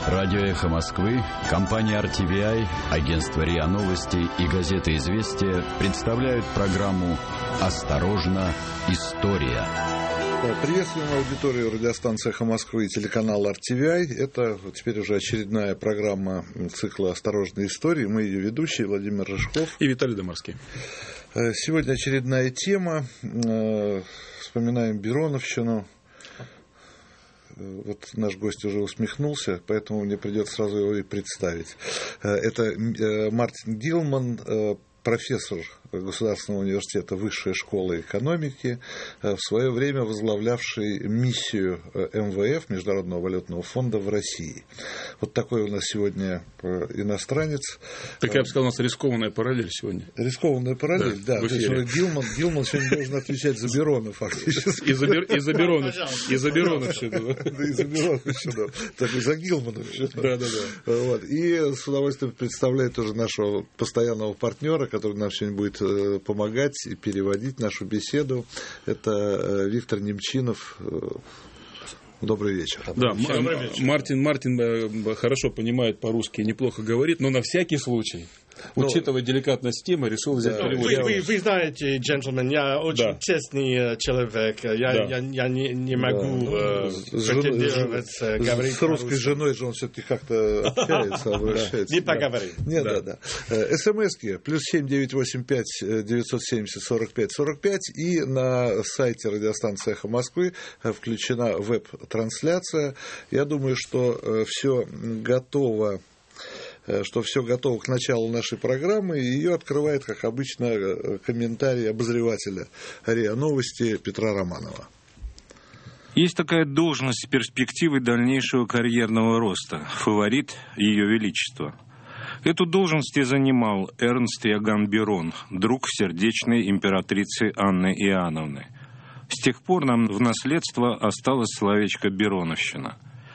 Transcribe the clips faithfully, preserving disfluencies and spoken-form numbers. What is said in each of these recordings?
Радио «Эхо Москвы», компания ар ти ви ай, агентство РИА Новости и газета «Известия» представляют программу «Осторожно, история». Приветствуем аудиторию радиостанции «Эхо Москвы» и телеканала ар ти ви ай. Это теперь уже очередная программа цикла «Осторожно, история». Мы ее ведущие Владимир Рыжков и Виталий Домарский. Сегодня очередная тема. Вспоминаем Бероновщину. Вот наш гость уже усмехнулся, поэтому мне придется сразу его и представить. Это Мартин Гилман, профессор Государственного университета Высшей школы экономики, в свое время возглавлявший миссию эм вэ эф, Международного валютного фонда, в России. Вот такой у нас сегодня иностранец. Так я бы сказал, у нас рискованная параллель сегодня. Рискованная параллель, да. да. То есть Гилман, Гилман сегодня должен отвечать за Берона, фактически. И за Берона. И за Бероновщину. Да, и за Бероновщину. Так и за Гилмановщину. Да, да, да. И с удовольствием представляет тоже нашего постоянного партнера, который нам сегодня будет помогать и переводить нашу беседу. Это Виктор Немчинов. Добрый вечер. Да, Добрый вечер. Мартин, Мартин хорошо понимает по-русски, неплохо говорит, но на всякий случай, но, учитывая деликатность темы, решил взять да, перевод. Вы, вы, вы знаете, джентльмен, я очень да. честный человек. Я, да. я, я не, не могу да. э, претендировать, с, говорить с русской женой же он все-таки как-то общается, обращается. Не поговорим. Нет, да, да. СМСки плюс семь девять восемь пять девятьсот семьдесят сорок пять сорок пять, и на сайте радиостанции «Эхо Москвы» включена веб-трансляция. Я думаю, что все готово. что все готово к началу нашей программы, и ее открывает, как обычно, комментарий обозревателя РИА Новости Петра Романова. Есть такая должность с перспективой дальнейшего карьерного роста, фаворит Ее Величества. Эту должность и занимал Эрнст Иоганн Берон, друг сердечной императрицы Анны Иоанновны. С тех пор нам в наследство осталось словечко «Бероновщина».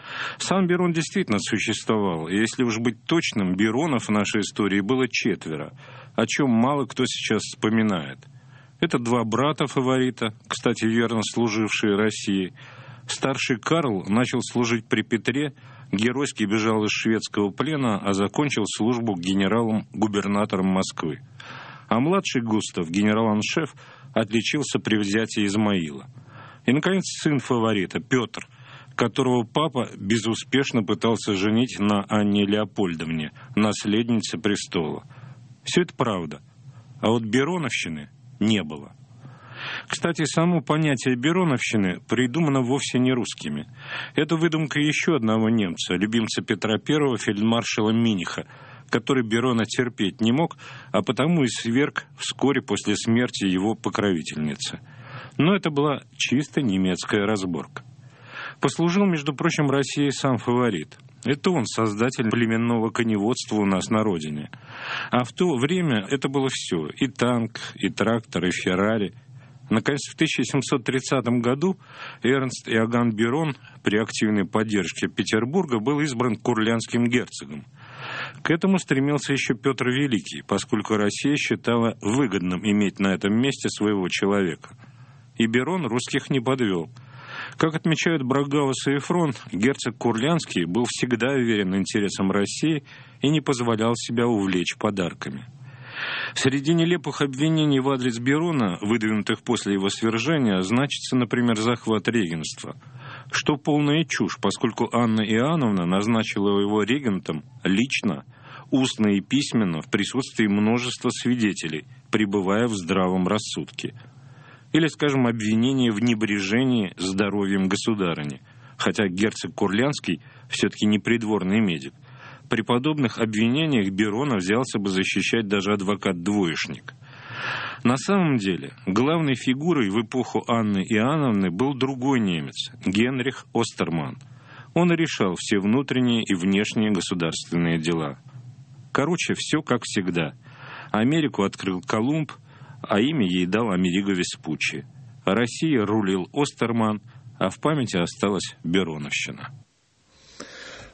Сам Берон действительно существовал, и если уж быть точным, Беронов в нашей истории было четверо, о чем мало кто сейчас вспоминает. Это два брата-фаворита, кстати, верно служившие России. Старший Карл начал служить при Петре, геройски бежал из шведского плена, а закончил службу генералом-губернатором Москвы. А младший Густав, генерал-аншеф, отличился при взятии Измаила. И, наконец, сын фаворита, Петр, которого папа безуспешно пытался женить на Анне Леопольдовне, наследнице престола. Все это правда. А вот Бероновщины не было. Кстати, само понятие Бероновщины придумано вовсе не русскими. Это выдумка еще одного немца, любимца Петра Первого, фельдмаршала Миниха, который Берона терпеть не мог, а потому и сверг вскоре после смерти его покровительницы. Но это была чисто немецкая разборка. Послужил, между прочим, России сам фаворит. Это он создатель племенного коневодства у нас на родине. А в то время это было все. И танк, и трактор, и Феррари. Наконец, в тысяча семьсот тридцатом году Эрнст Иоганн Берон при активной поддержке Петербурга был избран курлянским герцогом. К этому стремился еще Петр Великий, поскольку Россия считала выгодным иметь на этом месте своего человека. И Берон русских не подвел. Как отмечают Брагаус и Эфрон, герцог Курлянский был всегда уверен интересам России и не позволял себя увлечь подарками. Среди нелепых обвинений в адрес Берона, выдвинутых после его свержения, значится, например, захват регенства, что полная чушь, поскольку Анна Иоанновна назначила его регентом лично, устно и письменно, в присутствии множества свидетелей, пребывая в здравом рассудке. Или, скажем, обвинение в небрежении здоровьем государыни, хотя герцог Курлянский все-таки не придворный медик. При подобных обвинениях Берона взялся бы защищать даже адвокат-двоечник. На самом деле, главной фигурой в эпоху Анны Иоанновны был другой немец, Генрих Остерман. Он решал все внутренние и внешние государственные дела. Короче, все как всегда. Америку открыл Колумб, а имя ей дал Америго Веспуччи. Россия рулил Остерман, а в памяти осталась Бероновщина.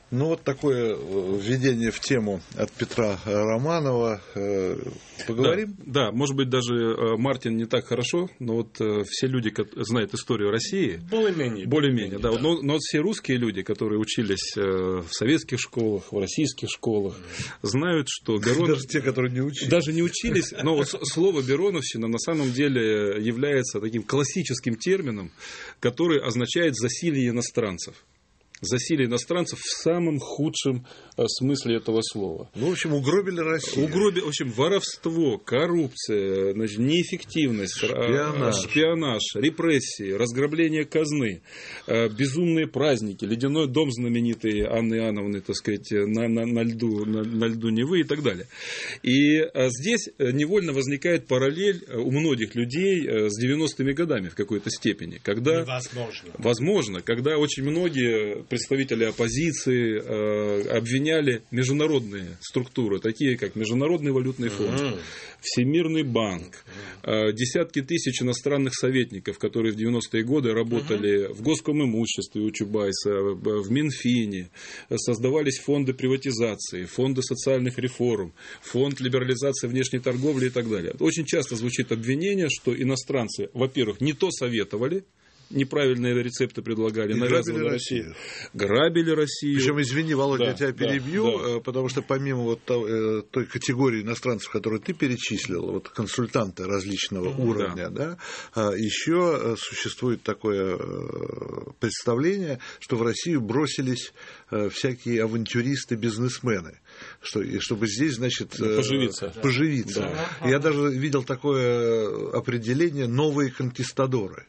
Ну, вот такое введение в тему от Петра Романова. Поговорим? Да, да, может быть, даже Мартин не так хорошо, но вот все люди, которые знают историю России... Более-менее. Более-менее, да. да. Но, но все русские люди, которые учились в советских школах, в российских школах, знают, что Берон... Даже те, которые не учились. Даже не учились, но вот слово «бероновщина» на самом деле является таким классическим термином, который означает «засилье иностранцев». Засилие иностранцев в самом худшем смысле этого слова. Ну, в общем, угробили Россию. Угробили, в общем, воровство, коррупция, значит, неэффективность, шпионаж. шпионаж, репрессии, разграбление казны, безумные праздники, ледяной дом знаменитый Анны Иоанновны, так сказать, на, на, на, льду, на, на льду Невы и так далее. И здесь невольно возникает параллель у многих людей с девяностыми годами в какой-то степени. Когда, Невозможно. Возможно, когда очень многие представители оппозиции э, обвиняли международные структуры, такие как Международный валютный фонд, mm-hmm. Всемирный банк, э, десятки тысяч иностранных советников, которые в девяностые годы работали mm-hmm. в Госкомимуществе у Чубайса, в Минфине, создавались фонды приватизации, фонды социальных реформ, фонд либерализации внешней торговли и так далее. Очень часто звучит обвинение, что иностранцы, во-первых, не то советовали, неправильные рецепты предлагали, навязывали Россию. Россию. Грабили Россию. Причем, извини, Володя, да, я тебя перебью, да, да. потому что помимо вот той, той категории иностранцев, которую ты перечислил, вот консультанты различного mm-hmm. уровня, да. Да, еще существует такое представление, что в Россию бросились всякие авантюристы, бизнесмены, что, и чтобы здесь, значит, поживиться. поживиться. Да. Я даже видел такое определение «новые конкистадоры».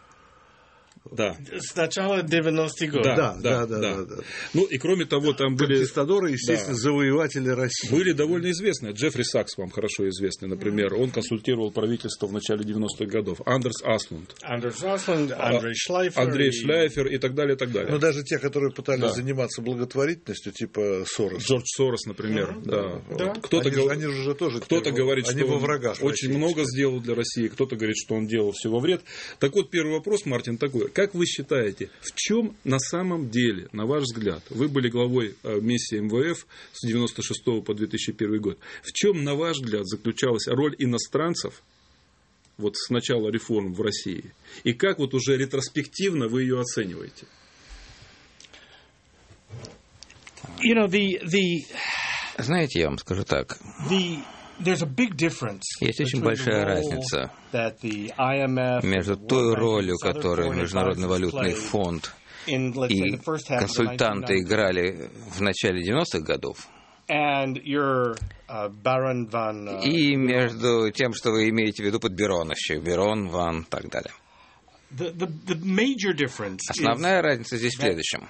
Да. С начала девяностых годов. Да, да, да, да, да, да, да. Ну и кроме того, там были... Конкистадоры, естественно, да. завоеватели России. Были довольно известные. Джеффри Сакс вам хорошо известный, например. Он консультировал правительство в начале девяностых годов. Андерс Аслунд. Андерс Аслунд, Андрей Шлайфер. Андрей и... Шлайфер и так далее, и так далее. Но даже те, которые пытались да. заниматься благотворительностью, типа Сорос. Джордж Сорос, например. Mm-hmm. Да. Да. Кто-то, они, гов... они же тоже кто-то говорит, они что во врагах он очень много сделал для России, кто-то говорит, что он делал все во вред. Так вот, первый вопрос, Мартин, такой. Как вы считаете, в чем на самом деле, на ваш взгляд, вы были главой миссии эм вэ эф с девяносто шестого по две тысячи первый год, в чем, на ваш взгляд, заключалась роль иностранцев вот с начала реформ в России? И как вот уже ретроспективно вы ее оцениваете? You know, the, the... Знаете, я вам скажу так. The... Есть очень большая разница между той ролью, которую Международный валютный фонд и консультанты играли в начале девяностых годов, и между тем, что вы имеете в виду под Бероновщиной, Берон, Ван и так далее. Основная разница здесь в следующем.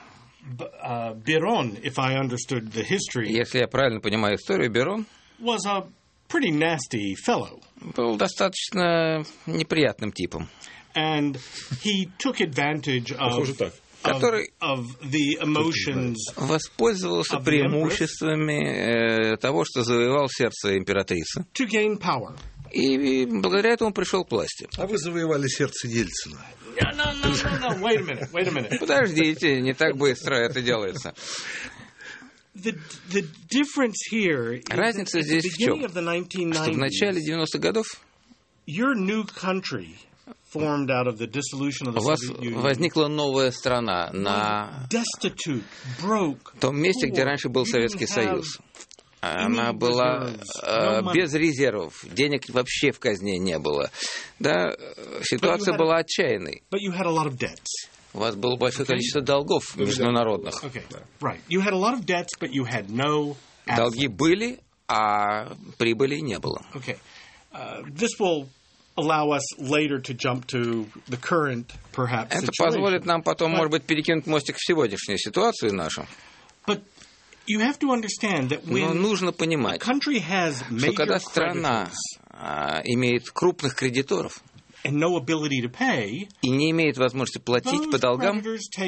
Если я правильно понимаю историю, Берон pretty nasty fellow. Был достаточно неприятным типом. And he took advantage of, который of the emotions воспользовался преимуществами э, того, что завоевал сердце императрицы. To gain power. И благодаря этому пришел к власти. А вы завоевали сердце Ельцина. No, no, no, no, no. Wait a minute, wait a minute. Подождите, не так быстро это делается. The, the difference here Разница здесь в чем? Что в начале девяностых годов your new country formed out of the dissolution of the у вас Soviet Union. Возникла новая страна на Destitute, broke, том месте, где раньше был Советский Союз. Она была э, без резервов, денег вообще в казне не было. Да, ситуация была отчаянной. But you had a lot of debts. У вас было большое количество долгов международных. Okay. Right. You had a lot of debts, but you had no assets. Долги были, а прибыли не было. Okay. Uh, this will allow us later to jump to the current, perhaps, Это situation. позволит нам потом, but, может быть, перекинуть мостик в сегодняшнюю ситуацию нашу. But you have to understand that when Но нужно понимать, a country has что когда major страна а, имеет крупных кредиторов, and no ability to pay, и не имеет возможности платить по долгам,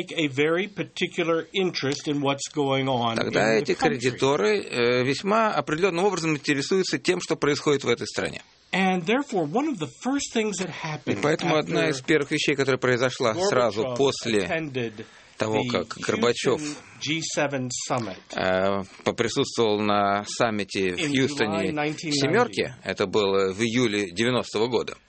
тогда эти кредиторы э, весьма определенным образом интересуются тем, что происходит в этой стране. And therefore, one of the first things that happened и поэтому одна из первых вещей, которая произошла сразу после того, как Горбачев поприсутствовал на саммите в Хьюстоне «семерки», это было в июле девяностого года,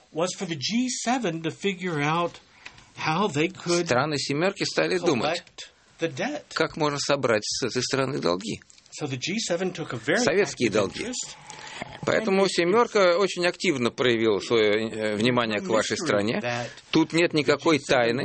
страны «семерки» стали думать, как можно собрать с этой страны долги, советские долги. Поэтому «семерка» очень активно проявила свое внимание к вашей стране. Тут нет никакой тайны.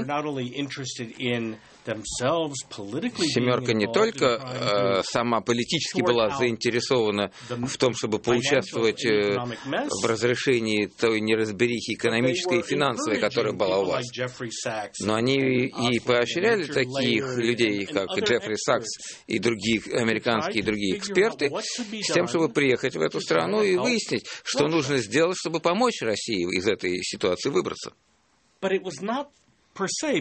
«Семерка» не только э, сама политически была заинтересована в том, чтобы поучаствовать э, в разрешении той неразберихи экономической и финансовой, которая была у вас, но они и поощряли таких людей, как Джеффри Сакс и другие американские и другие эксперты, с тем, чтобы приехать в эту страну и выяснить, что нужно сделать, чтобы помочь России из этой ситуации выбраться. Но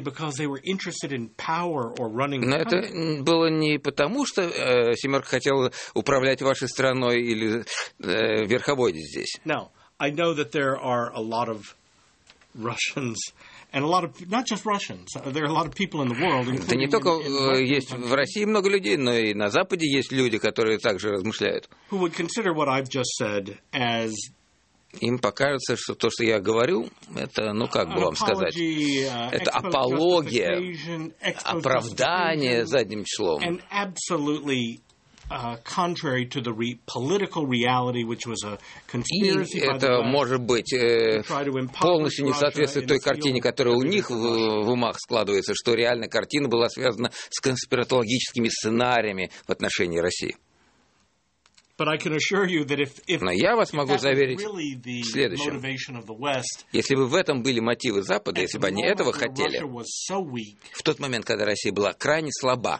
это было не потому, что э, «семерка» хотела управлять вашей страной или э, верховодить здесь. Да не только э, есть в России много людей, но и на Западе есть люди, которые также размышляют. Им покажется, что то, что я говорю, это, ну как бы вам сказать, это апология, оправдание задним числом. И это, может быть, полностью не соответствует той картине, которая у них в, в умах складывается, что реальная картина была связана с конспиратологическими сценариями в отношении России. Но я вас могу заверить в следующем. Если бы в этом были мотивы Запада, если бы они этого хотели, в тот момент, когда Россия была крайне слаба,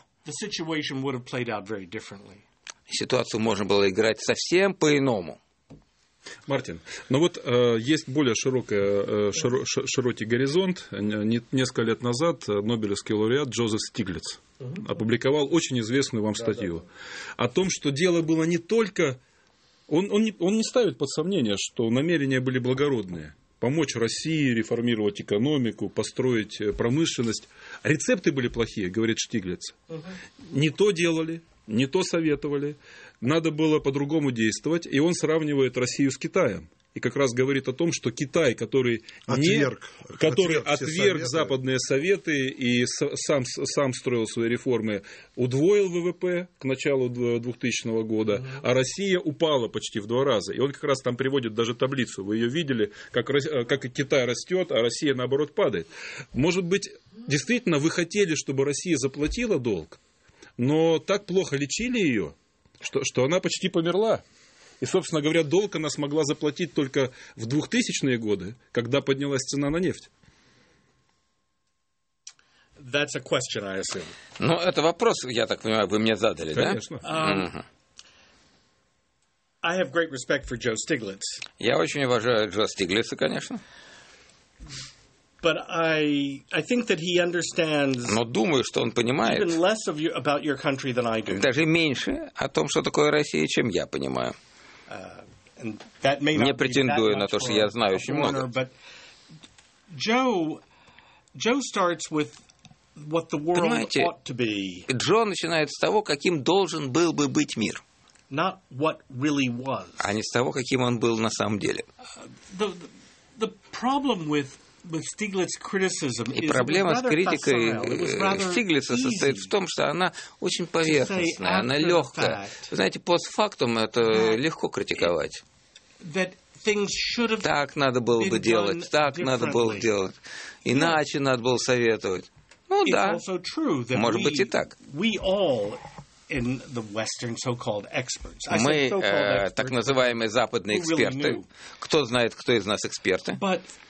ситуацию можно было играть совсем по-иному. Мартин, ну вот э, есть более широкая, э, широ, широкий горизонт. Не, несколько лет назад нобелевский лауреат Джозеф Стиглиц uh-huh. опубликовал очень известную вам статью да, да. о том, что дело было не только... Он, он, не, он не ставит под сомнение, что намерения были благородные. Помочь России реформировать экономику, построить промышленность. А рецепты были плохие, говорит Штиглиц. Uh-huh. Не то делали, не то советовали. Надо было по-другому действовать, и он сравнивает Россию с Китаем. И как раз говорит о том, что Китай, который, отверг, не, который отверг, отверг западные советы и сам, сам строил свои реформы, удвоил ВВП к началу двухтысячного года, угу. а Россия упала почти в два раза. И он как раз там приводит даже таблицу. Вы ее видели, как, как и Китай растет, а Россия, наоборот, падает. Может быть, действительно, вы хотели, чтобы Россия заплатила долг, но так плохо лечили ее, Что, что она почти померла. И, собственно говоря, долг она смогла заплатить только в двухтысячные годы, когда поднялась цена на нефть. That's a question, I assume. Ну, это вопрос, я так понимаю, вы мне задали, Конечно. Да? Um, uh-huh. I have great respect for Joe Stiglitz. Я очень уважаю Джо Стиглица, конечно. But I, I think that he understands Но думаю, что он понимает even less of you, about your country than I do. Даже меньше о том, что такое Россия, чем я понимаю. Uh, and that may not Не претендую на то, что я знаю очень много. But Joe, Joe starts with what the world Понимаете, ought to be. Джо начинает с того, каким должен был бы быть мир. Not what really was. А не с того, каким он был на самом деле. Uh, the, the problem with И проблема с критикой Штиглица состоит в том, что она очень поверхностная, она легкая. Вы знаете, постфактум это легко критиковать. Так надо было бы делать, так надо было делать, иначе надо было советовать. Ну да, может быть и так. Мы, э, так называемые западные эксперты, кто знает, кто из нас эксперты,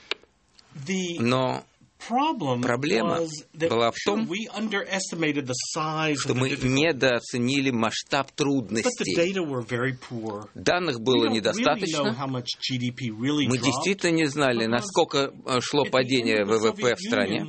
но проблема была в том, что мы недооценили масштаб трудностей. Данных было недостаточно. Мы действительно не знали, насколько шло падение ВВП в стране.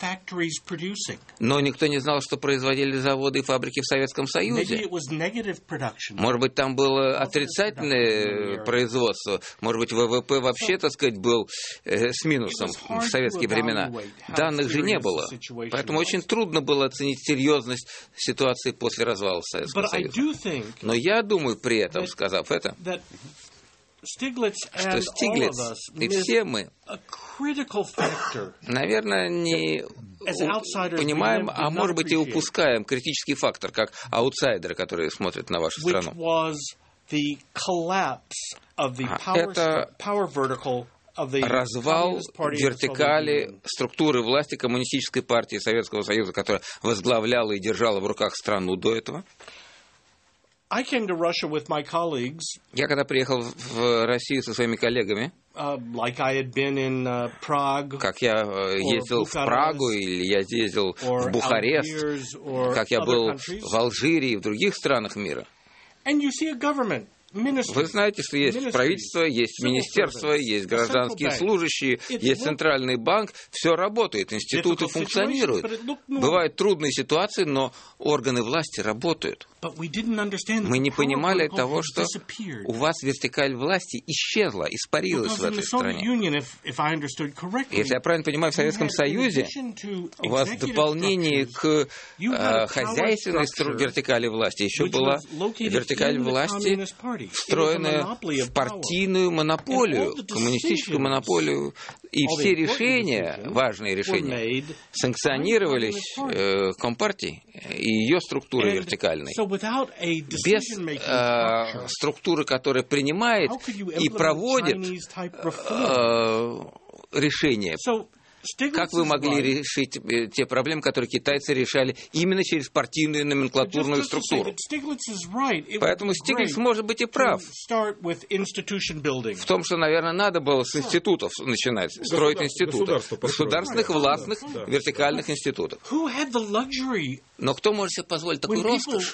Но никто не знал, что производили заводы и фабрики в Советском Союзе. Может быть, там было отрицательное производство. Может быть, ВВП вообще, так сказать, был э, с минусом в советские времена. данных же не было. Поэтому очень трудно было оценить серьезность ситуации после развала Советского Союза. Но я думаю, при этом, сказав это, что Стиглиц и все мы, наверное, не понимаем, а может быть и упускаем критический фактор, как аутсайдеры, которые смотрят на вашу страну. Это развал вертикали структуры власти Коммунистической партии Советского Союза, которая возглавляла и держала в руках страну до этого. I came to Russia with my colleagues. Я когда приехал в Россию со своими коллегами, uh, like I had been in, uh, Prague, как я ездил в Прагу или я ездил в Бухарест, Algiers, как я был countries. В Алжире и в других странах мира. And you see a government. Вы знаете, что есть правительство, есть министерство, есть гражданские служащие, есть центральный банк. Все работает, институты функционируют. Бывают трудные ситуации, но органы власти работают. Мы не понимали того, что у вас вертикаль власти исчезла, испарилась в этой стране. Если я правильно понимаю, в Советском Союзе у вас в дополнение к э, хозяйственной вертикали власти еще была вертикаль власти, встроенная в партийную монополию, коммунистическую монополию. И все решения, важные решения, санкционировались э, Компартией и ее структурой вертикальной. Без э, структуры, которая принимает и проводит э, решения. Как вы могли решить те проблемы, которые китайцы решали именно через партийную номенклатурную структуру? Поэтому Стиглиц может быть и прав в том, что, наверное, надо было с институтов начинать, строить институты, государственных, властных, вертикальных институтов. Но кто может себе позволить такую роскошь?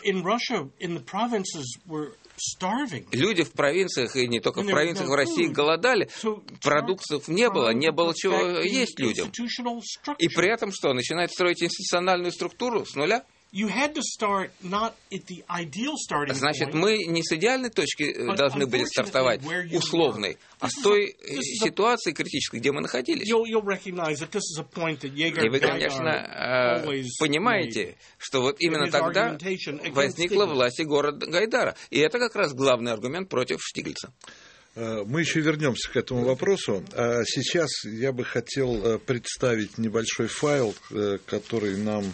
Люди в провинциях, и не только в провинциях, в России голодали, продуктов не было, не было чего есть людям. И при этом что, начинают строить институциональную структуру с нуля? Значит, мы не с идеальной точки должны были стартовать, условной, а с той ситуации критической, где мы находились. И вы, конечно, понимаете, что вот именно тогда возникла власть Егора Гайдара. И это как раз главный аргумент против Штиглица. Мы еще вернемся к этому вопросу. А сейчас я бы хотел представить небольшой файл, который нам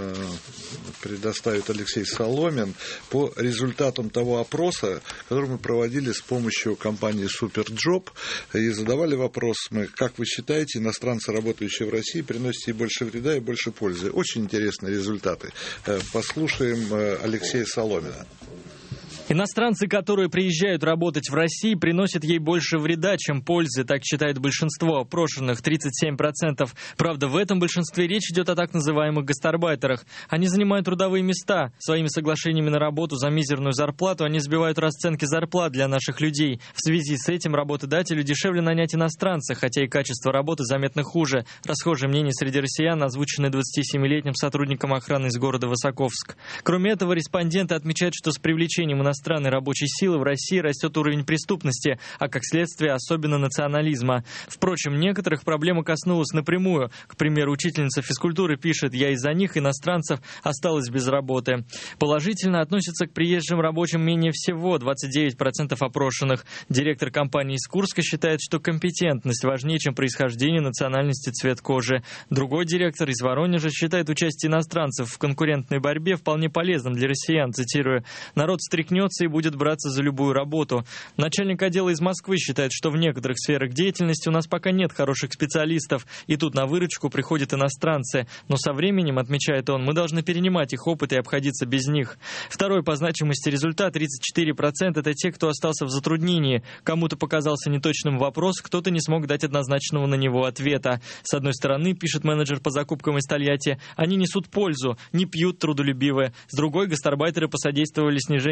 предоставит Алексей Соломин по результатам того опроса, который мы проводили с помощью компании Суперджоп. И задавали вопрос мы: как вы считаете, иностранцы, работающие в России, приносят и больше вреда, и больше пользы? Очень интересные результаты. Послушаем Алексея Соломина. Иностранцы, которые приезжают работать в России, приносят ей больше вреда, чем пользы, так считает большинство опрошенных, тридцать семь процентов. Правда, в этом большинстве речь идет о так называемых гастарбайтерах. Они занимают трудовые места. Своими соглашениями на работу за мизерную зарплату они сбивают расценки зарплат для наших людей. В связи с этим работодателю дешевле нанять иностранца, хотя и качество работы заметно хуже. Расхожее мнение среди россиян, озвученное двадцатисемилетним сотрудником охраны из города Высоковск. Кроме этого, респонденты отмечают, что с привлечением иностранцев иностранной рабочей силы в России растет уровень преступности, а как следствие особенно национализма. Впрочем, некоторых проблема коснулась напрямую. К примеру, учительница физкультуры пишет: «Я из-за них, иностранцев, осталась без работы». Положительно относятся к приезжим рабочим менее всего двадцать девять процентов опрошенных. Директор компании из Курска считает, что компетентность важнее, чем происхождение, национальность и цвет кожи. Другой директор из Воронежа считает участие иностранцев в конкурентной борьбе вполне полезным для россиян. Цитирую: «Народ стряхнется и будет браться за любую работу». Начальник отдела из Москвы считает, что в некоторых сферах деятельности у нас пока нет хороших специалистов, и тут на выручку приходят иностранцы. Но со временем, отмечает он, мы должны перенимать их опыт и обходиться без них. Второй по значимости результат — тридцать четыре процента — это те, кто остался в затруднении. Кому-то показался неточным вопрос, кто-то не смог дать однозначного на него ответа. С одной стороны, пишет менеджер по закупкам из Тольятти, они несут пользу, не пьют, трудолюбивые. С другой, гастарбайтеры посодействовали снижению уровня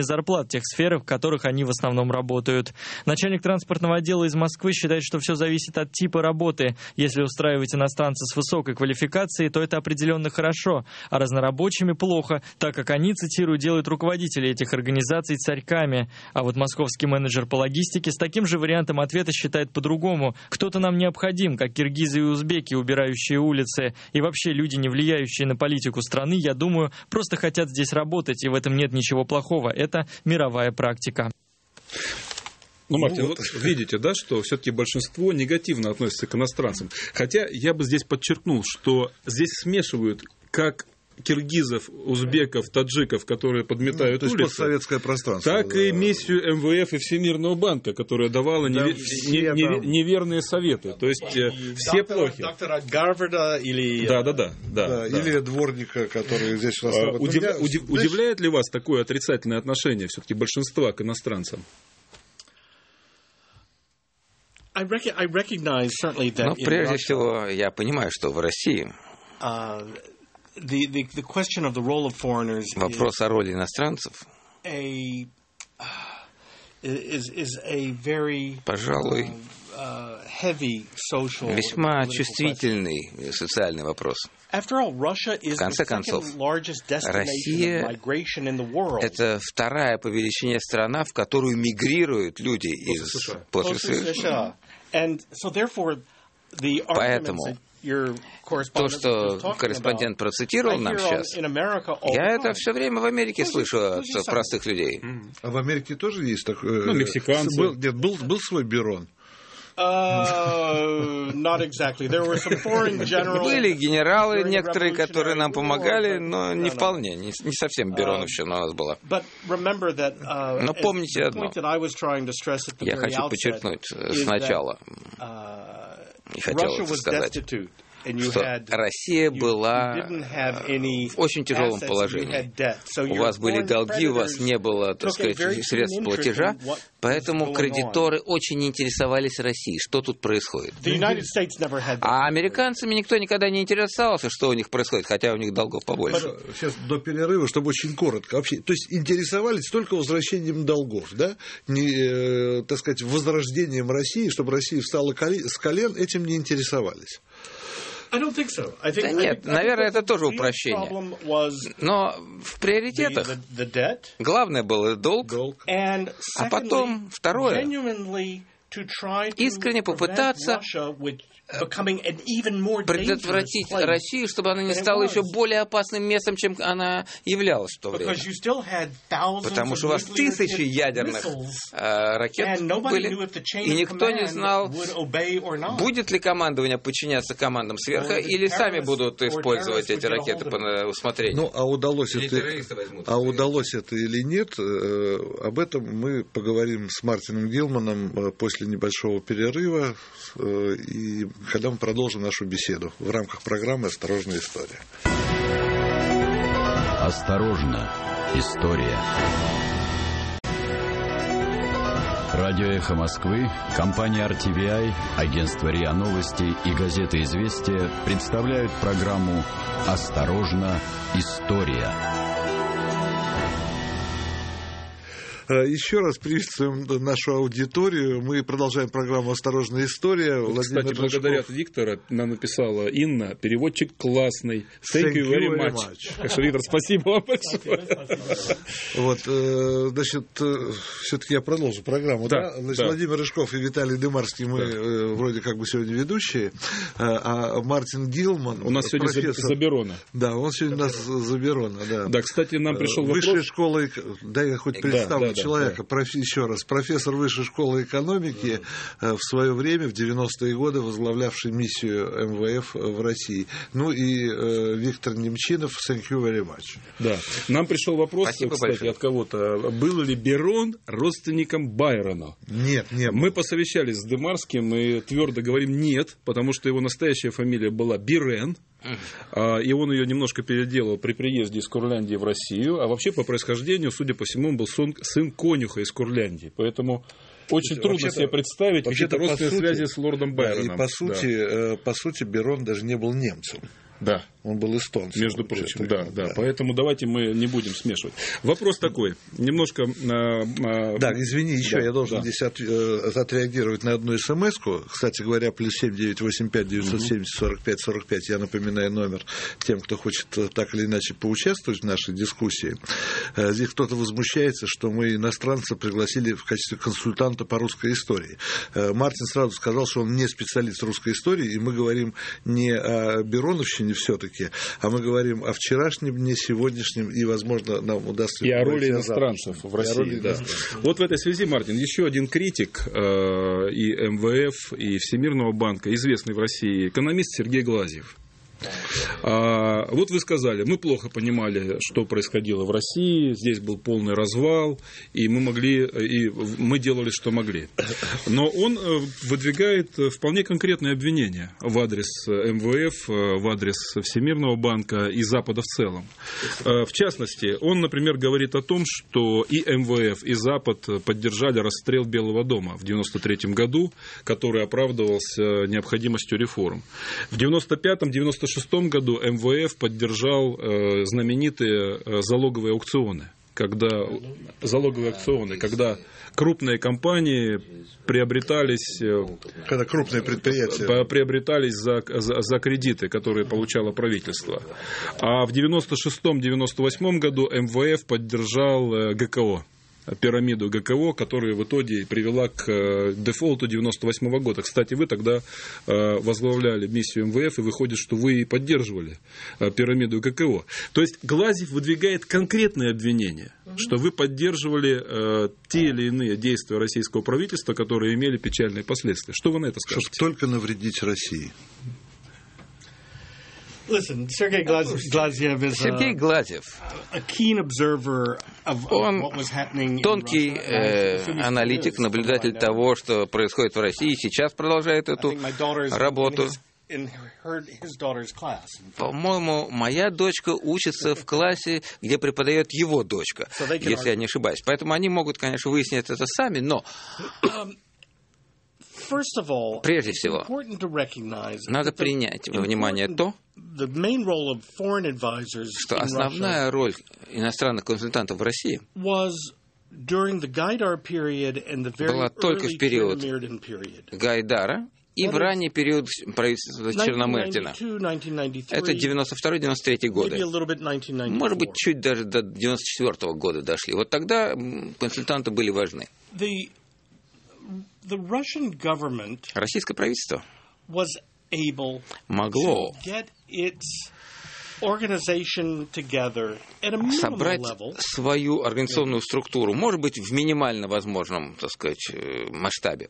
зарплат в тех сферах, в которых они в основном работают. Начальник транспортного отдела из Москвы считает, что все зависит от типа работы. Если устраивать иностранца с высокой квалификацией, то это определенно хорошо, а разнорабочими плохо, так как они, цитирую, делают руководители этих организаций царьками. А вот московский менеджер по логистике с таким же вариантом ответа считает по-другому. Кто-то нам необходим, как киргизы и узбеки, убирающие улицы, и вообще люди, не влияющие на политику страны, я думаю, просто хотят здесь работать, и в этом нет ничего плохого. Это мировая практика. Ну, Мартин, ну, вот видите, да, что все-таки большинство негативно относится к иностранцам. Хотя я бы здесь подчеркнул, что здесь смешивают как киргизов, узбеков, таджиков, которые подметают ну, то улицы, есть постсоветское пространство, так да. и миссию эм вэ эф и Всемирного банка, которая давала да, неве- не, не, неверные советы. То есть э, все доктора, плохи. Доктора Гарварда или... Да, да, да. да, да, да. Или дворника, который здесь а, расслабляет. удив... меня, удив... знаешь... Удивляет ли вас такое отрицательное отношение все-таки большинства к иностранцам? I rec- I recognize certainly that Но прежде всего я понимаю, что в России uh, the, the, the question of the role of foreigners вопрос о роли иностранцев a, uh, is, is a very, пожалуй, uh, heavy social весьма чувствительный социальный вопрос. В конце концов, Россия – это вторая по величине страна, в которую мигрируют люди из после США. Поэтому то, что корреспондент процитировал нам сейчас, я это все время в Америке слышу от простых людей. А в Америке тоже есть такой... Ну, мексиканцы. Был, нет, был, был свой Берон. Uh, not exactly. There were some foreign generals. Были генералы некоторые, которые нам помогали, но не вполне, не, не совсем Бероновщина у нас была. Но помните одно, я хочу подчеркнуть сначала, и хотел это сказать, что Россия была в очень тяжелом положении. У вас были долги, у вас не было, так сказать, средств платежа, поэтому кредиторы очень интересовались Россией, что тут происходит. А американцами никто никогда не интересовался, что у них происходит, хотя у них долгов побольше. Сейчас до перерыва, чтобы очень коротко. Вообще, то есть интересовались только возвращением долгов, да? Не, так сказать, возрождением России, чтобы Россия встала с колен, этим не интересовались. So. think, да нет, think, наверное, это тоже упрощение. Но в приоритетах the, the, the главное было долг, secondly, а потом второе – искренне попытаться предотвратить Россию, чтобы она не стала еще более опасным местом, чем она являлась в то время. Потому что у вас тысячи ядерных э, ракет были, и никто не знал, будет ли командование подчиняться командам сверху, или сами будут использовать эти ракеты по усмотрению. Ну, а удалось, это, а удалось это или нет, э, об этом мы поговорим с Мартином Гилманом после небольшого перерыва, э, и когда мы продолжим нашу беседу в рамках программы «Осторожная история». Осторожно, история. Радио «Эхо Москвы», компания ар ти ви ай, агентство РИА Новости и газета «Известия» представляют программу «Осторожно, история». Еще раз приветствуем нашу аудиторию. Мы продолжаем программу «Осторожная история». Вот, кстати, Рыжков. Благодаря Виктора нам написала Инна. Переводчик классный. Thank, Thank you very much. much. Так что, Виктор, спасибо вам большое. Вот, значит, все-таки я продолжу программу. Да, да? Значит, да. Владимир Рыжков и Виталий Дымарский, мы да. вроде как бы сегодня ведущие. А Мартин Гилман... У нас сегодня профессор... за Берона. Да, он сегодня у нас за Берона. Да. да, кстати, нам пришел вопрос... Высшая школа... Дай я хоть представлю. Да, да, человека, да. профи, еще раз, профессор Высшей школы экономики, в свое время, в девяностые годы, возглавлявший миссию эм вэ эф в России. Ну и э, Виктор Немчинов, thank you very much. Да. Нам пришел вопрос, Спасибо кстати, большое. от кого-то. Был ли Берон родственником Байрона? Нет, нет. Мы посовещались с Дымарским и твердо говорим нет, потому что его настоящая фамилия была Бирен. И он ее немножко переделал при приезде из Курляндии в Россию. А вообще, по происхождению, судя по всему, он был сын, сын конюха из Курляндии. Поэтому очень трудно себе представить какие-то родственные связи с лордом Байроном. Да, и по сути, да. по сути, Берон даже не был немцем. Да. Он был эстонцем. Между прочим, да, да, да. Поэтому давайте мы не будем смешивать. Вопрос такой, немножко... Э, да, извини, еще да, я должен да. здесь от, э, отреагировать на одну смс-ку. Кстати говоря, плюс семь девятьсот восемьдесят пять девятьсот семьдесят сорок пять сорок пять. Я напоминаю номер тем, кто хочет так или иначе поучаствовать в нашей дискуссии. Э, здесь кто-то возмущается, что мы иностранца пригласили в качестве консультанта по русской истории. Э, Мартин сразу сказал, что он не специалист русской истории, и мы говорим не о Бероновщине все-таки, а мы говорим о вчерашнем дне, сегодняшнем, и, возможно, нам удастся... И о роли иностранцев в России. Да. Вот в этой связи, Мартин, еще один критик э, и эм вэ эф, и Всемирного банка, известный в России экономист Сергей Глазьев. А, вот вы сказали, мы плохо понимали, что происходило в России, здесь был полный развал, и мы могли, и мы делали, что могли. Но он выдвигает вполне конкретные обвинения в адрес эм вэ эф, в адрес Всемирного банка и Запада в целом. В частности, он, например, говорит о том, что и эм вэ эф, и Запад поддержали расстрел Белого дома в девяносто третьем году, который оправдывался необходимостью реформ. В девяносто пятом — девяносто шестом году эм вэ эф поддержал э, знаменитые э, залоговые аукционы, когда залоговые аукционы, когда крупные компании приобретались, э, когда крупные предприятия приобретались за, за, за кредиты, которые получало правительство. А в девяносто шестом — девяносто восьмом году эм вэ эф поддержал э, гэ ка о. Пирамиду гэ ка о, которая в итоге привела к дефолту девяносто восьмого года. Кстати, вы тогда возглавляли миссию эм вэ эф, и выходит, что вы и поддерживали пирамиду гэ ка о. То есть Глазьев выдвигает конкретные обвинения, mm-hmm. что вы поддерживали те или иные действия российского правительства, которые имели печальные последствия. Что вы на это скажете? Чтобы только навредить России. Listen, Sergei Glaziev is Сергей Глазьев, a keen observer of, of он what was happening тонкий э, аналитик, наблюдатель того, что происходит в России, и сейчас продолжает эту работу. По-моему, моя дочка учится в классе, где преподает его дочка, если я не ошибаюсь. Поэтому они могут, конечно, выяснить это сами, но... Прежде всего, надо принять во внимание то, что основная роль иностранных консультантов в России была только в период Гайдара и в ранний период правительства Черномырдина. Это девяносто второй — девяносто третий годы. Может быть, чуть даже до девяносто четвёртого года дошли. Вот тогда консультанты были важны. Российское правительство могло собрать свою организационную структуру, может быть, в минимально возможном, так сказать, масштабе.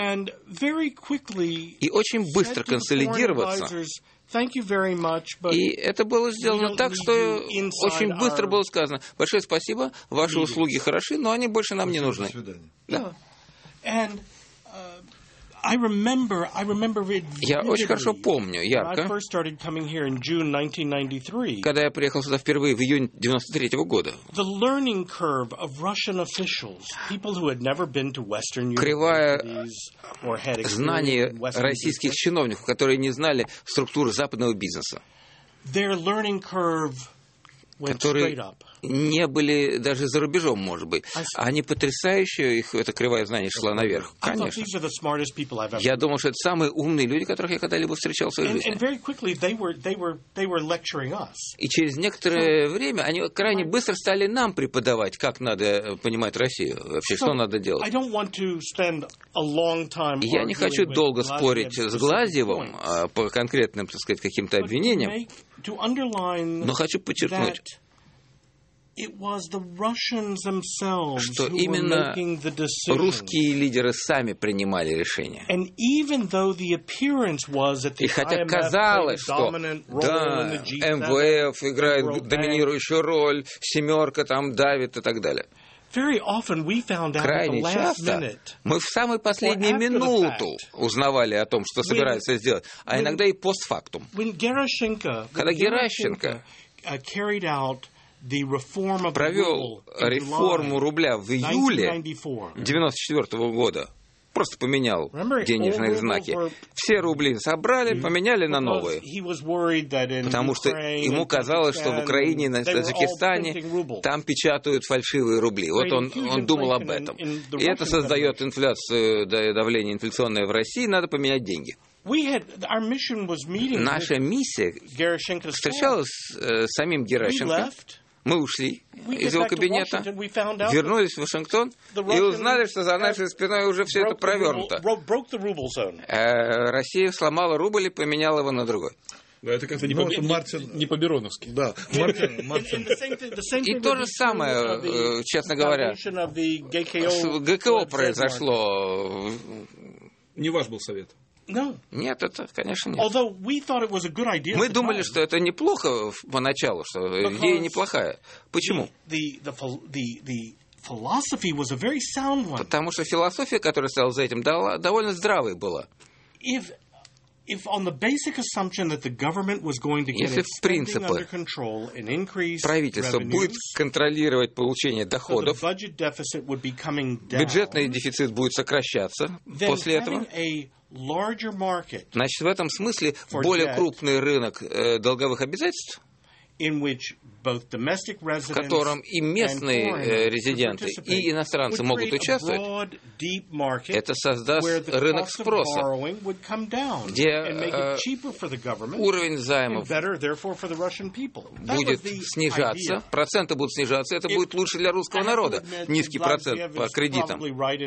И очень быстро консолидироваться. И это было сделано так, что очень быстро было сказано: большое спасибо, ваши услуги хороши, но они больше нам не нужны. Да. Я очень хорошо помню, ярко, когда я приехал сюда впервые в июне девяносто третьего года. Кривая знаний российских чиновников, которые не знали структуру западного бизнеса, которые не были даже за рубежом, может быть. Они потрясающие, их эта кривая знаний шла наверх. Конечно. Я думал, что это самые умные люди, которых я когда-либо встречал в своей жизни. И через некоторое время они крайне быстро стали нам преподавать, как надо понимать Россию, вообще, что надо делать. Я не хочу долго спорить с Глазьевым по конкретным, так сказать, каким-то обвинениям, но хочу подчеркнуть, что именно русские лидеры сами принимали решения. И хотя казалось, что да, эм вэ эф играет доминирующую роль, семерка там давит и так далее. Крайне часто мы в самую последнюю минуту узнавали о том, что собираются сделать, а иногда и постфактум. Когда Геращенко провел реформу рубля в июле девяносто четвёртого года, просто поменял денежные знаки. Все рубли собрали, поменяли на новые. Потому что ему казалось, что в Украине, на Таджикистане, там печатают фальшивые рубли. Вот он, он думал об этом. И это создает инфляцию, давление инфляционное в России, надо поменять деньги. Наша миссия встречалась с э, самим Геращенко. Мы ушли из его кабинета, вернулись в Вашингтон и узнали, что за нашей спиной уже все это провернуто. Э, Россия сломала рубль и поменяла его на другой. Да, это как-то не, ну, по, это Мартин... не по-бероновски. Да, Мартин, Мартин. И то же самое, честно говоря, с ГКО произошло. Не ваш был совет? No. Нет, это, конечно, нет. Мы думали, что это неплохо поначалу, что идея неплохая. Почему? The, the, the, the philosophy was a very sound one. Потому что философия, которая стояла за этим, довольно здравой была. If, if on the basic assumption that the government was going to get its spending under control and increase правительство будет контролировать получение доходов, so the budget deficit would be coming down, бюджетный дефицит будет сокращаться после этого, значит, в этом смысле более крупный рынок э, долговых обязательств, в котором и местные э, резиденты, и иностранцы могут участвовать, это создаст рынок спроса, где э, уровень займов будет снижаться, проценты будут снижаться, это будет лучше для русского народа, низкий процент по кредитам.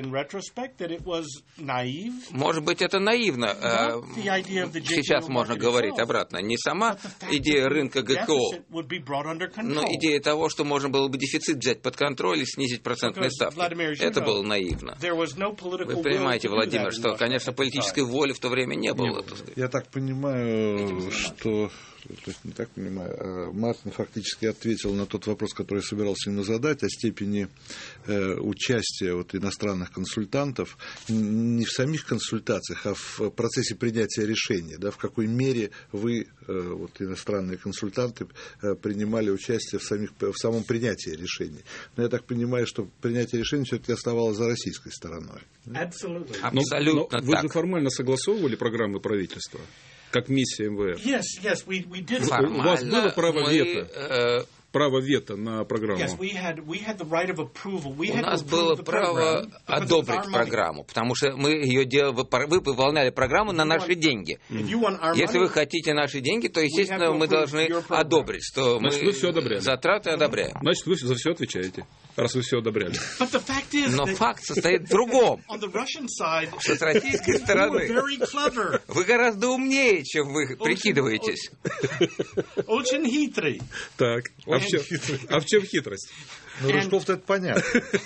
Может быть, это наивно, э, сейчас можно говорить обратно, не сама идея рынка ГКО, но идея того, что можно было бы дефицит взять под контроль и снизить процентные ставки, это было наивно. Вы понимаете, Владимир, что, конечно, политической воли в то время не было. Я так понимаю, что... То есть, не так понимаю, Мартин фактически ответил на тот вопрос, который я собирался ему задать, о степени э, участия вот, иностранных консультантов не в самих консультациях, а в процессе принятия решений, да, в какой мере вы, э, вот, иностранные консультанты, э, принимали участие в, самих, в самом принятии решений. Но я так понимаю, что принятие решений все-таки оставалось за российской стороной. Абсолютно. Абсолютно. Но, но вы же формально согласовывали программы правительства? Как миссия эм вэ эр. Yes, yes, we, we did. У вас было право мы, вето? Э, право вето на программу? Yes, we had, we had the right of approval. We У had нас было право одобрить программу, потому что мы ее делали, вы выполняли программу на наши деньги. Если вы хотите наши деньги, то, естественно, мы должны одобрить, что Значит, мы вы все одобряли. затраты одобряем. Значит, вы за все отвечаете, раз вы все одобряли. Но факт состоит в другом, что с российской стороны вы гораздо умнее, чем вы прикидываетесь. Очень хитрый. Так, а в чем, а в чем хитрость? Ну, Рыжков-то это понятно.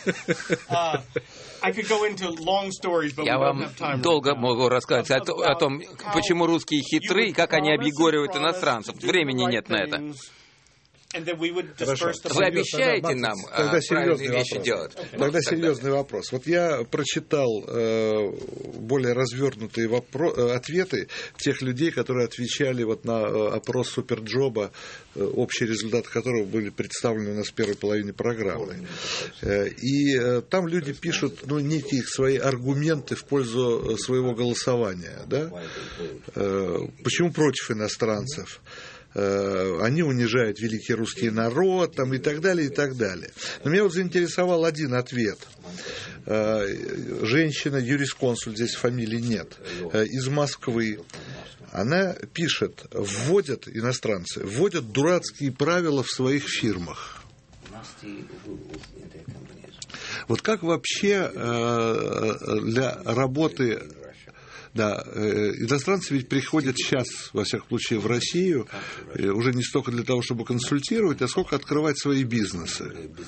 Я вам долго могу рассказать о, о том, почему русские хитры и как они объегоривают иностранцев. Времени нет на это. Хорошо. Вы обещаете нам Тогда правильные вещи вопрос. делать? Тогда серьезный вопрос. Вот я прочитал э, более развернутые вопро- ответы тех людей, которые отвечали вот на э, опрос Суперджоба, э, общие результаты которого были представлены у нас в первой половине программы. Э, и э, там люди пишут, ну, некие свои аргументы в пользу своего голосования. Да? Э, почему против иностранцев? Они унижают великий русский народ, там, и так далее, и так далее. Но меня вот заинтересовал один ответ. Женщина, юрисконсульт, здесь фамилии нет, из Москвы. Она пишет, вводят, иностранцы, вводят дурацкие правила в своих фирмах. Вот как вообще для работы... Да, иностранцы ведь приходят сейчас, во всяком случае, в Россию, уже не столько для того, чтобы консультировать, а сколько открывать свои бизнесы.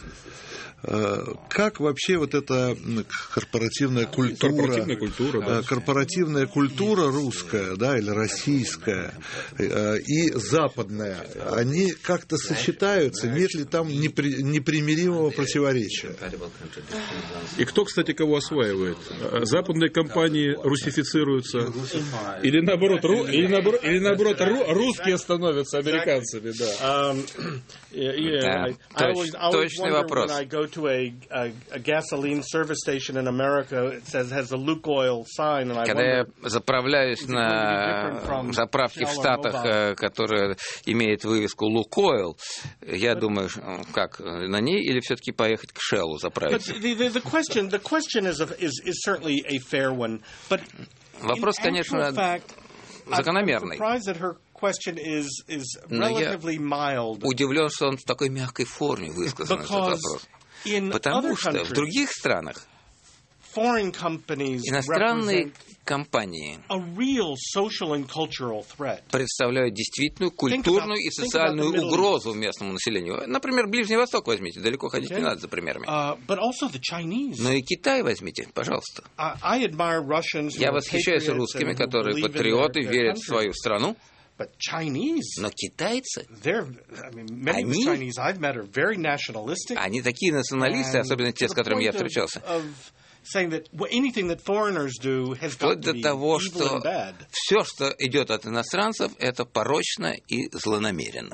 Как вообще вот эта корпоративная культура, корпоративная культура, да. корпоративная культура русская, да, или российская, и западная, они как-то сочетаются, нет ли там непри, непримиримого противоречия? И кто, кстати, кого осваивает? Западные компании русифицируют становятся, или наоборот, ру, или наоборот, или наоборот ру, русские становятся американцами, да. Um, yeah, да, I always, I always точный вопрос. When I go to a, a, a gasoline service station in America, it says has a Lukoil sign, and I Когда wonder, я заправляюсь на заправке в Штатах, которая имеет вывеску Lukoil, я думаю, как на ней или все-таки поехать к Shell заправиться? The, the, the question, the question is, a, is, is certainly a fair one, but вопрос, конечно, закономерный. Is, is Но я удивлен, что он в такой мягкой форме высказан, этот вопрос. Потому что в других странах иностранные компании представляют действительную культурную и социальную угрозу местному населению. Например, Ближний Восток возьмите, далеко ходить не надо за примерами. Но и Китай возьмите, пожалуйста. Я восхищаюсь русскими, которые патриоты, верят в свою страну. But Chinese, но китайцы, I mean, many они, Chinese I've met are very nationalistic, они такие националисты, особенно те, с которыми я встречался. Вплоть до того, что все, что идет от иностранцев, это порочно и злонамеренно.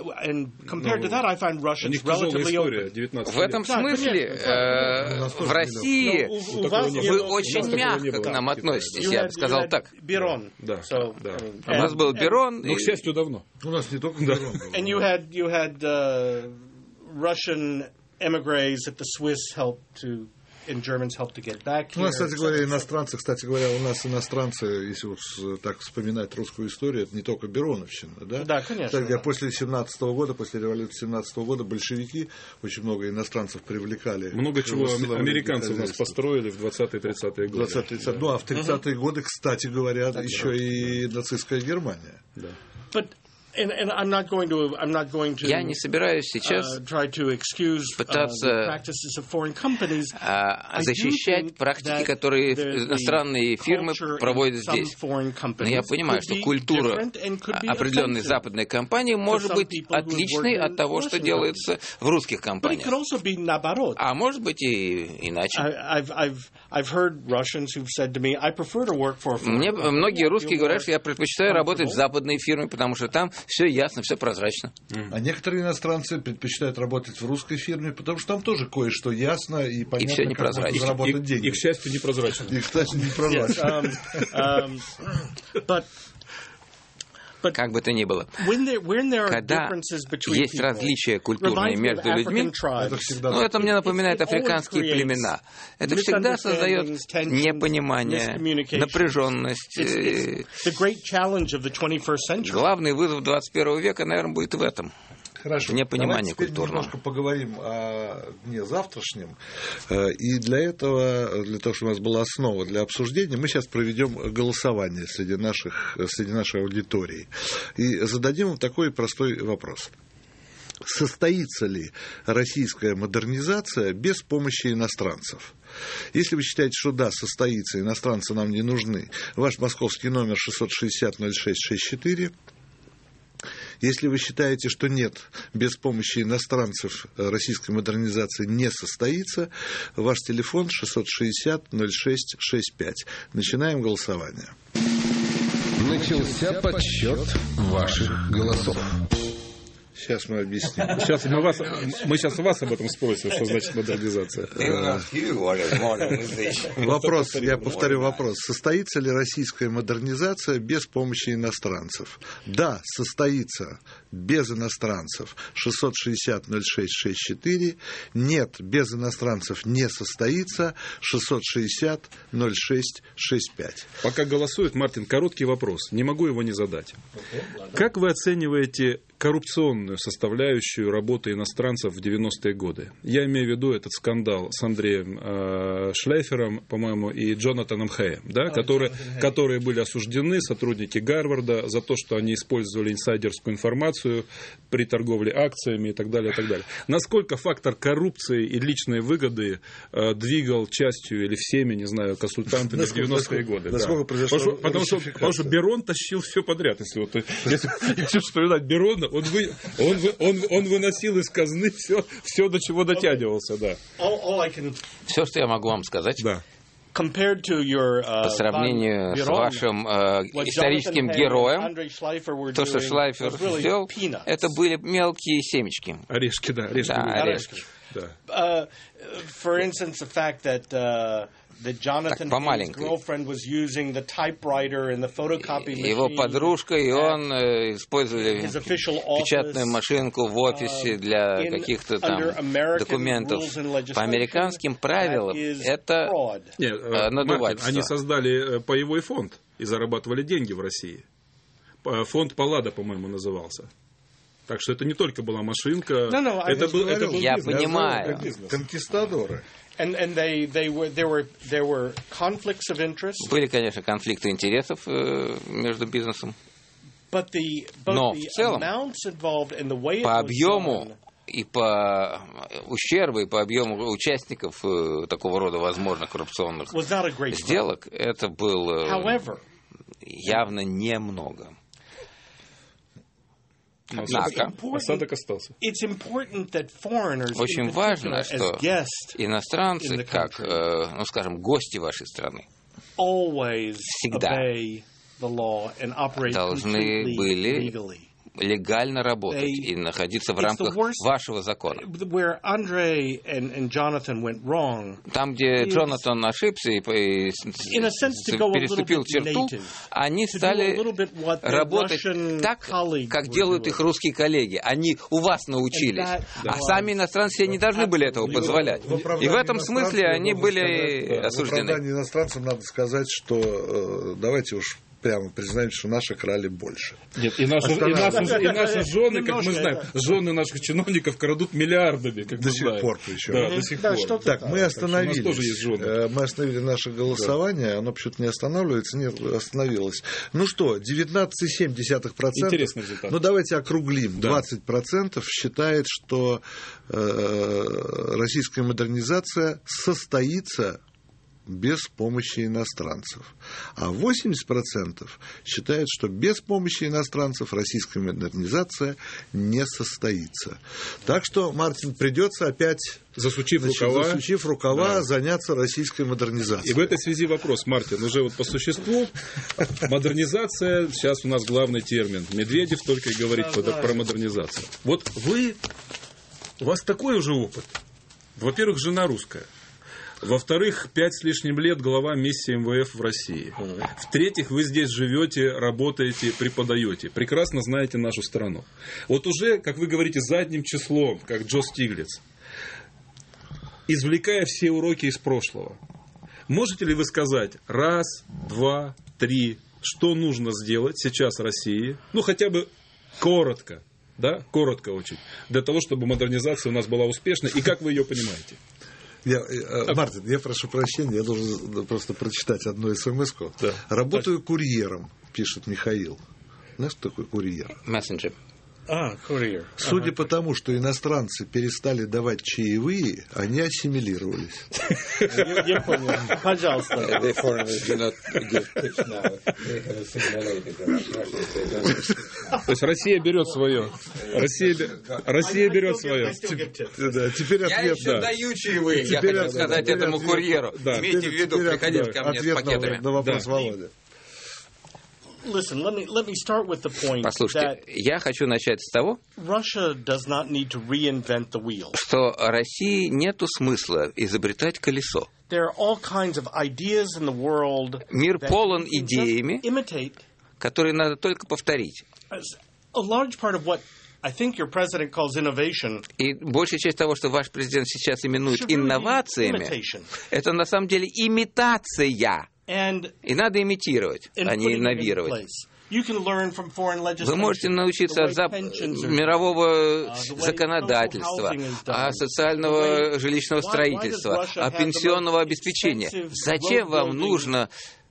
В этом смысле э, в России вы очень мягко к нам относитесь, я бы сказал так. Да, да. У нас был Берон. Но, к счастью, давно. У нас не только Берон был. And you had, you had uh, Russian emigres that the Swiss helped to And Germans helped to get back here. У нас, кстати говоря, иностранцы, кстати говоря, у нас иностранцы, если вот так вспоминать русскую историю, это не только Бероновщина, да? Да, конечно. Кстати говоря, да. После семнадцатого года, после революции семнадцатого года большевики очень много иностранцев привлекали. Много чего американцы у нас построили в двадцатые-тридцатые годы. двадцатые-тридцатые, да. Ну, а в тридцатые uh-huh. годы, кстати говоря, так еще да. и нацистская Германия. Да. But And, and I'm not going to, I'm not going to, Я не собираюсь сейчас uh, try to excuse, пытаться uh, the of foreign companies. Uh, защищать практики, которые иностранные фирмы проводят здесь. Но я понимаю, что культура определенной западной компании может быть отличной от того, что делается в русских компаниях. А может быть и иначе. Мне многие русские говорят, что я предпочитаю работать в западной фирме, потому что там все ясно, все прозрачно. А некоторые иностранцы предпочитают работать в русской фирме, потому что там тоже кое-что ясно и понятно, и все непрозрачно. Как заработать и, деньги. И, к счастью, непрозрачно. И, к счастью, непрозрачно. Yes, um, um, but... Как бы то ни было, когда есть различия культурные между людьми, ну, это мне напоминает африканские племена. Это всегда создает непонимание, напряженность. Главный вызов двадцать первого века, наверное, будет в этом. Хорошо. Непонимание культурного. Немножко поговорим о дне завтрашнем. И для этого, для того, чтобы у нас была основа для обсуждения, мы сейчас проведем голосование среди, наших, среди нашей аудитории. И зададим им такой простой вопрос. Состоится ли российская модернизация без помощи иностранцев? Если вы считаете, что да, состоится, иностранцы нам не нужны, ваш московский номер шестьсот шестьдесят ноль шесть шестьдесят четыре. Если вы считаете, что нет, без помощи иностранцев российской модернизации не состоится, ваш телефон шестьсот шестьдесят ноль шесть шестьдесят пять. Начинаем голосование. Начался подсчет ваших голосов. Сейчас мы объясним. Сейчас мы, вас, мы сейчас вас об этом спросим, что значит модернизация. Вопрос, я повторю вопрос. Состоится ли российская модернизация без помощи иностранцев? Да, состоится без иностранцев. шестьсот шестьдесят ноль шесть шестьдесят четыре. Нет, без иностранцев не состоится. шестьсот шестьдесят ноль шесть шестьдесят пять. Пока голосует, Мартин, короткий вопрос. Не могу его не задать. Как вы оцениваете коррупционную составляющую работы иностранцев в девяностые годы? Я имею в виду этот скандал с Андреем э, Шлейфером, по-моему, и Джонатаном Хэем, да, которые, которые были осуждены, сотрудники Гарварда, за то, что они использовали инсайдерскую информацию при торговле акциями и так далее, и так далее. Насколько фактор коррупции и личной выгоды э, двигал частью или всеми, не знаю, консультантами в девяностые годы? Да. Потому, что, потому, что, потому что Берон тащил все подряд. Если, вот, если, если вспоминать Берона, он, вы, он, он, он выносил из казны все, все, до чего дотягивался. Да. Все, что я могу вам сказать. Да. Compared to your, uh, по сравнению с вашим э, историческим героем, то, что Шлайфер сделал, это были мелкие семечки. Орешки, да, орешки. Да, орешки. Да. Uh, for instance, the fact that uh, that Jonathan Hayes' girlfriend was using the typewriter and the photocopy machine. Его подружка и он э, использовали печатную машинку в офисе для каких-то там документов. По американским правилам это Нет, э, надувательство. Мартин, они создали паевой фонд и зарабатывали деньги в России. Фонд Паллада, по-моему, назывался. Так что это не только была машинка. No, no, это был, это был Я бизнес. понимаю. Конкистадоры. And and they they were there were there were conflicts of interest. Были, конечно, конфликты интересов э, между бизнесом. But the both Но the в целом amounts involved and the way it по was объему done, и по ущербу, и по объему участников э, такого рода возможных коррупционных was not a great сделок, это было However, явно немного. Однако, осадок остался. Очень важно, что иностранцы, как, ну, скажем, гости вашей страны, всегда должны были легально работать и находиться в рамках вашего закона. Там, где Джонатан ошибся и переступил черту, они стали работать так, как делают их русские коллеги. Они у вас научились, а сами иностранцы себе не должны были этого позволять. И в этом смысле они были осуждены. В оправдании иностранцам надо сказать, что давайте уж прямо признаем, что наши крали больше. Нет, и наши, и наши, и наши жены, как мы знаем, жены наших чиновников крадут миллиардами, как до мы сих знаем. пор причем. Да, до сих да, пор. Так, мы остановились. Так, у нас тоже есть жены. Мы остановили наше голосование, да. Оно почему-то не останавливается, нет, остановилось. Ну что, девятнадцать целых семь десятых процента. Интересный результат. Ну, давайте округлим. Да. двадцать процентов считает, что э, российская модернизация состоится без помощи иностранцев. А восемьдесят процентов считают, что без помощи иностранцев российская модернизация не состоится. Так что, Мартин, придется опять, засучив значит, рукава, засучив рукава да. заняться российской модернизацией. И в этой связи вопрос, Мартин, уже вот по существу, модернизация, сейчас у нас главный термин. Медведев только и говорит про модернизацию. Вот вы, у вас такой уже опыт. Во-первых, жена русская. Во-вторых, пять с лишним лет глава миссии эм вэ эф в России. В-третьих, вы здесь живете, работаете, преподаете. Прекрасно знаете нашу страну. Вот уже, как вы говорите, задним числом, как Джо Стиглиц, извлекая все уроки из прошлого, можете ли вы сказать раз, два, три, что нужно сделать сейчас России, ну хотя бы коротко, да, коротко очень, для того, чтобы модернизация у нас была успешной, и как вы ее понимаете? Я, Мартин, я прошу прощения, я должен просто прочитать одну смс-ку. Да. Работаю курьером, пишет Михаил. Знаешь, что такое курьер? Мессенджер. А, курьер. Судя ага. по тому, что иностранцы перестали давать чаевые, они ассимилировались. Я понял. Пожалуйста. То есть Россия берет свое. Россия, Россия берет свое. Да, теперь ответ. Я еще да. даю чаевые, я хочу сказать этому ответ, курьеру. Да. Имейте в виду, приходите ко мне с пакетами. На, на вопрос да. Володя. Listen, let me let me start with the point Послушайте, я хочу начать с того, Russia does not need to reinvent the wheel. Что России нету смысла изобретать колесо. There are all kinds of ideas in the world. Мир полон идеями, которые надо только повторить. A large part of what I think your president calls innovation. И большая часть того, что ваш президент сейчас именует инновациями, это на самом деле имитация. And и надо имитировать, а не инновировать. Вы можете научиться от зап... мирового законодательства, от социального жилищного строительства, от пенсионного обеспечения. Зачем вам нужно...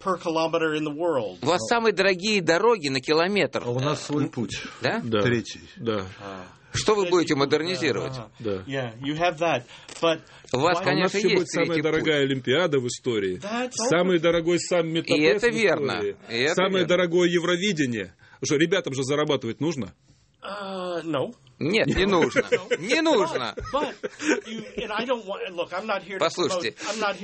У вас самые дорогие дороги на километр. А у нас свой путь. Да? Да. Третий. Да. Что вы будете модернизировать? Да. У вас, конечно, у нас есть самая дорогая путь. Олимпиада в истории, самый дорогой саммит И это в верно. истории, И это самое верно. дорогое Евровидение. Что, ребятам же зарабатывать нужно? Uh, no. Нет, не нужно. Не нужно. Послушайте,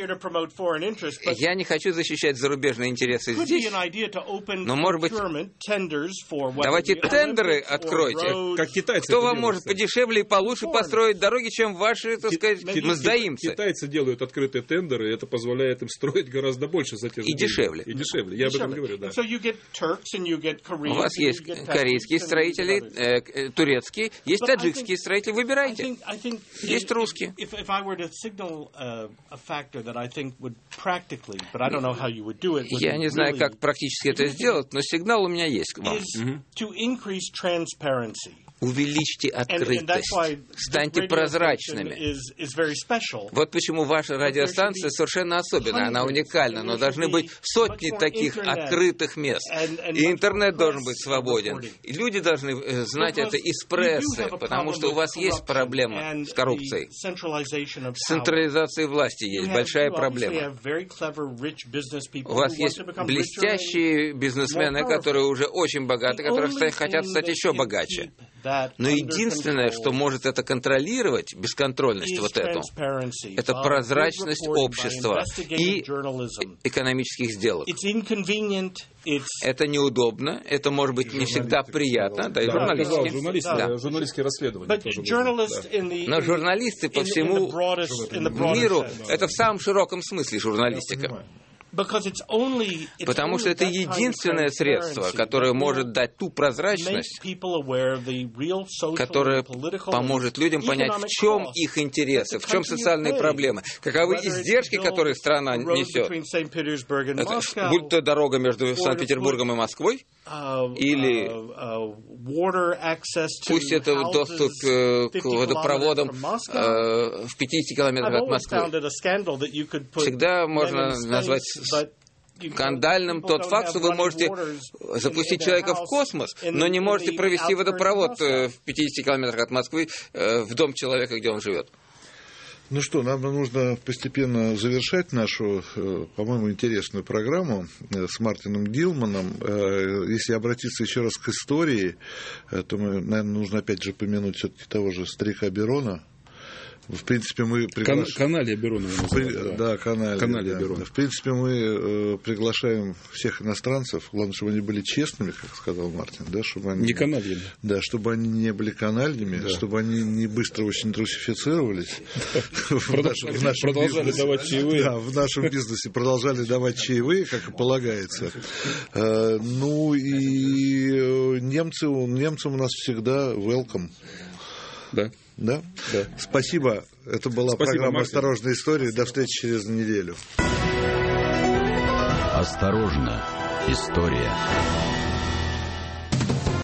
я не хочу защищать зарубежные интересы здесь, но, может быть, давайте тендеры откройте. Как китайцы. Кто вам может подешевле и получше построить дороги, чем ваши, так сказать, мздоимцы? Китайцы делают открытые тендеры, и это позволяет им строить гораздо больше за те же И деньги. дешевле. И дешевле. Я об этом говорю, да. У вас есть корейские строители, э, турецкие, есть таджикские строители, выбирайте. Есть русские. Я не знаю, как практически это сделать, но сигнал у меня есть к вам. Увеличьте открытость, станьте прозрачными. Вот почему ваша радиостанция совершенно особенная, она уникальна, но должны быть сотни таких открытых мест. И интернет должен быть свободен. И люди должны знать это из прессы, потому что у вас есть проблема с коррупцией. С централизацией власти есть большая проблема. У вас есть блестящие бизнесмены, которые уже очень богаты, которые хотят стать еще богаче. Но единственное, что может это контролировать, бесконтрольность вот эту, это прозрачность общества и экономических сделок. Это неудобно, это может быть не всегда приятно, да и журналистски. Журналисты, да. Журналистские расследования тоже нужны, да. Но журналисты по всему миру, это в самом широком смысле журналистика. Потому что это единственное средство, которое может дать ту прозрачность, которая поможет людям понять, в чем их интересы, в чем социальные проблемы, каковы издержки, которые страна несет. Это, будь то дорога между Санкт-Петербургом и Москвой, или пусть это доступ к водопроводам в пятидесяти километрах от Москвы. Всегда можно назвать скандальным тот факт, что вы можете запустить человека в космос, но не можете провести водопровод в пятидесяти километрах от Москвы в дом человека, где он живет. Ну что, нам нужно постепенно завершать нашу, по-моему, интересную программу с Мартином Дилманом. Если обратиться еще раз к истории, то, мы, наверное, нужно опять же помянуть все-таки того же старика Берона. В принципе, мы приглашаем... Каналия Беронова называют. Да, Каналия. Каналия да. Беронова. В принципе, мы э, приглашаем всех иностранцев, главное, чтобы они были честными, как сказал Мартин, да, чтобы они... Не канальями. Да, чтобы они не были канальями, да. Чтобы они не быстро очень русифицировались. Продолжали давать чаевые. Да, в нашем бизнесе продолжали давать чаевые, как и полагается. Ну и немцы, немцам у нас всегда welcome. Да. Да? Да. Спасибо. Это была Спасибо, программа Мартин. «Осторожная история». До встречи через неделю. Осторожно, история.